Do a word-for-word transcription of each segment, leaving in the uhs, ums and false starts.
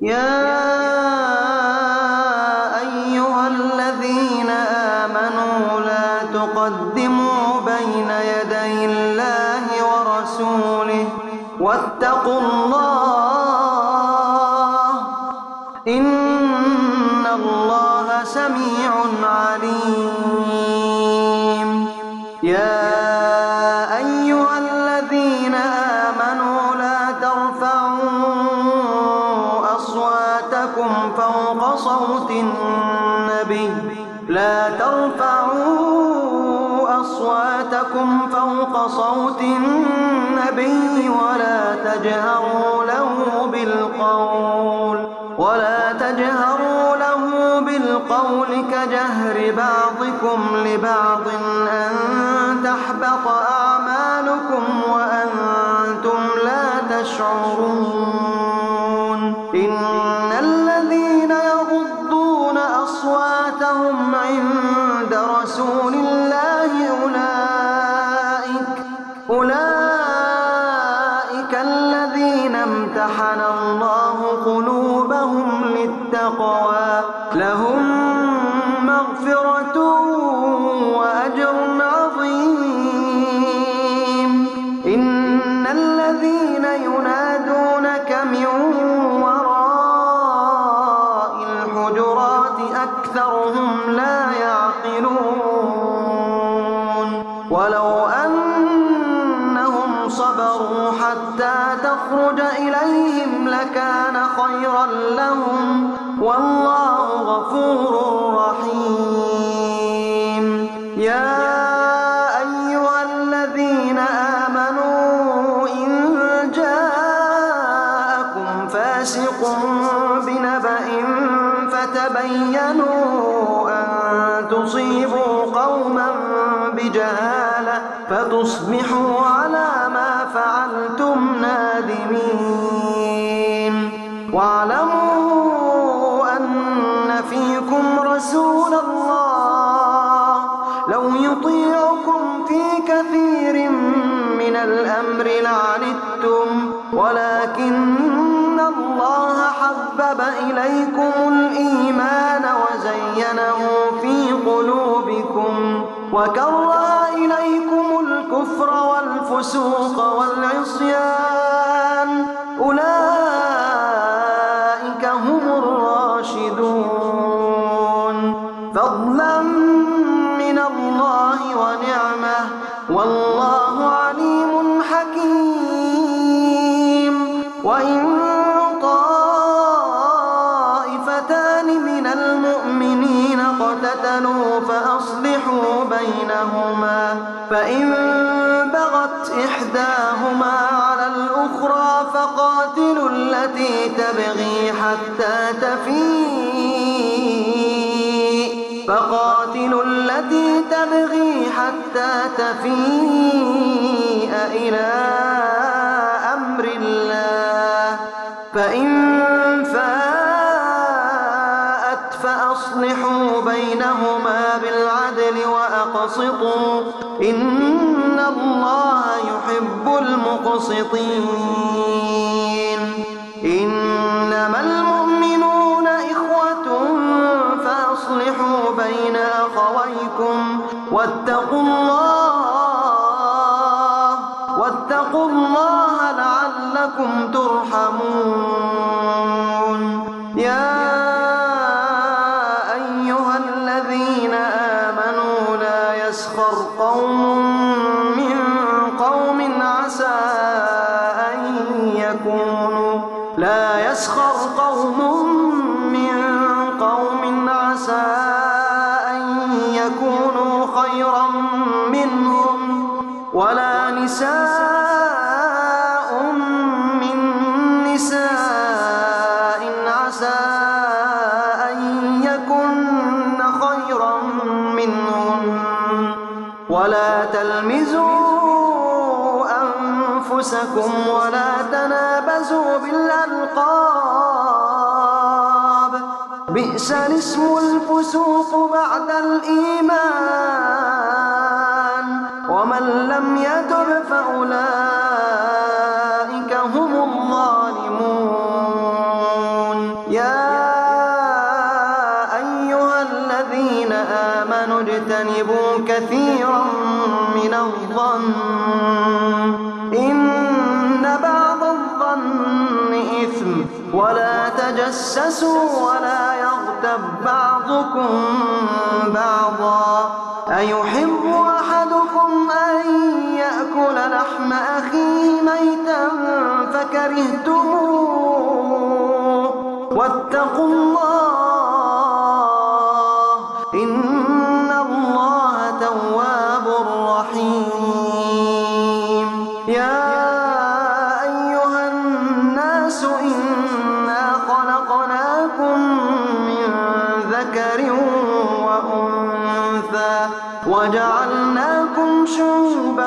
يا أيها الذين آمنوا لا تقدموا بين يدي الله ورسوله واتقوا الله إن الله سميع عليم. يا أيها الذين آمنوا لا ترفعوا أصواتكم فوق صوت النبي لا ترفعوا أصواتكم فوق صوت النبي ولا تجهروا له بالقول ولا تجهروا له بالقول كجهر بعضكم لبعض أن تحبط أعمالكم وأنتم لا تشعرون. إن الذين يغضون أصواتهم عند رسول الله أولئك أولئك الذين امتحن الله قلوبهم للتقوى لهم مغفرة وأجر عظيم. إن الذين ينادونك من وراء الحجرات أكثرهم لا يعقلون. ولو أنهم صبروا حتى تخرج إليهم لكان خيرا لهم والله غفور رحيم. يا أيها الذين آمنوا إن جاءكم فاسق بنبأ فتبينوا أن تصيبوا قوما بجهالة فتصبحوا على ما فعلتم نادمين. واعلموا أن فيكم رسول الله لو يطيعكم في كثير من الأمر لعنتم ولكن الله حبب إليكم الإيمان وزينه في قلوبكم وكره إليكم الكفر والفسوق والعصيان أولئك هم الراشدون فضلا من الله ونعمة والله عليم حكيم. وإن طائفتان من المؤمنين اقتتلوا فأصلحوا بينهما فإن بغت إحداهما على الأخرى فقاتلوا التي تبغي حتى تفيء فقاتلوا التي تبغي حتى تفيء إلى أمر الله فإن فاءت فأصلحوا بينهما بالعدل وأقسطوا إن الله يحب المقسطين. إنما المؤمنون إخوة فأصلحوا بين أخويكم واتقوا الله واتقوا الله لعلكم ترحمون. يا أيها الذين آمنوا لا يسخر قوم من قوم عسى أن يكونوا لا يسخر قوم من قوم عسى أن يكونوا خيرا منهم ولا نساء من نساء عسى أن يكن خيرا منهم ولا تلمزوا أنفسكم ولا تنابزوا بالألقاب بئس الاسم الفسوق بعد الإيمان ومن لم يتب فأولئك هم الظالمون. واجتنبوا كثيرا من الظن إن بعض الظن إثم ولا تجسسوا ولا يغتب بعضكم بعضا أيحب أحدكم أن يأكل لحم أخيه ميتا فكرهتموه واتقوا الله إن الله تواب رحيم يا أيها الناس إنا خلقناكم من ذكر وأنثى وجعلناكم شعوبا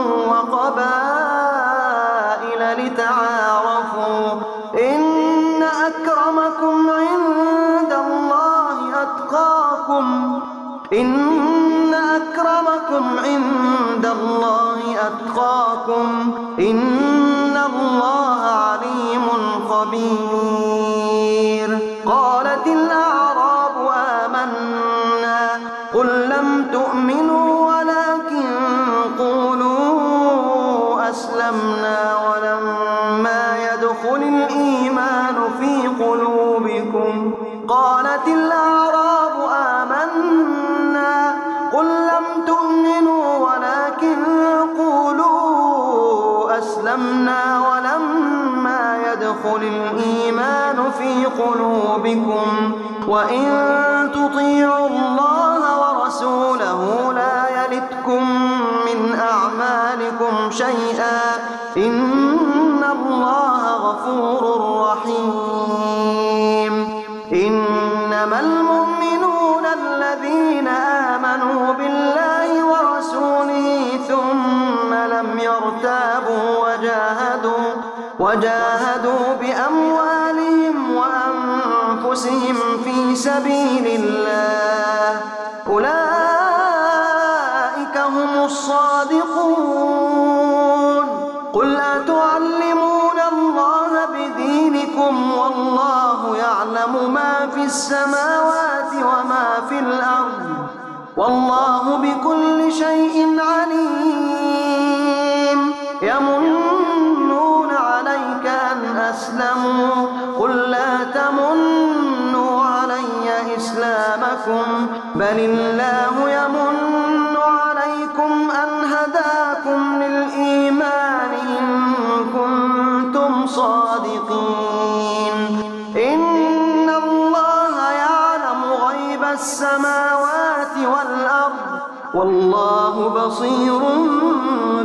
وقبائل لتعارفوا إن أكرمكم عند الله أتقاكم إن أكرمكم عند الله أتقاكم إن الله عليم خبير قالت الأعراب آمنا قل لم تؤمنوا ولكن قولوا أسلمنا ولما يدخل الإيمان في قلوبكم قالت الأعراب آمنا قل لم تؤمنوا ولكن قولوا أسلمنا ولما يدخل الإيمان في قلوبكم وإن تطيعوا الله ورسوله لا يلتكم من أعمالكم شيئا إن الله غفور رحيم إنما المؤمنون الذين آمنوا بالله ورسوله ثم لم يرتابوا وجاهدوا وجاهدوا بأموالهم وأنفسهم في سبيل الله أولئك هم الصادقون قل أتعلمون الله بدينكم والله يعلم ما في السماوات وما في الأرض والله بكل شيء عليم يمنون عليك أن أسلموا قل لا تمنوا علي إسلامكم بل الله يمن عليكم أن هداكم للإيمان إن كنتم صادقين إن الله يعلم غيب السماوات والأرض والله بصير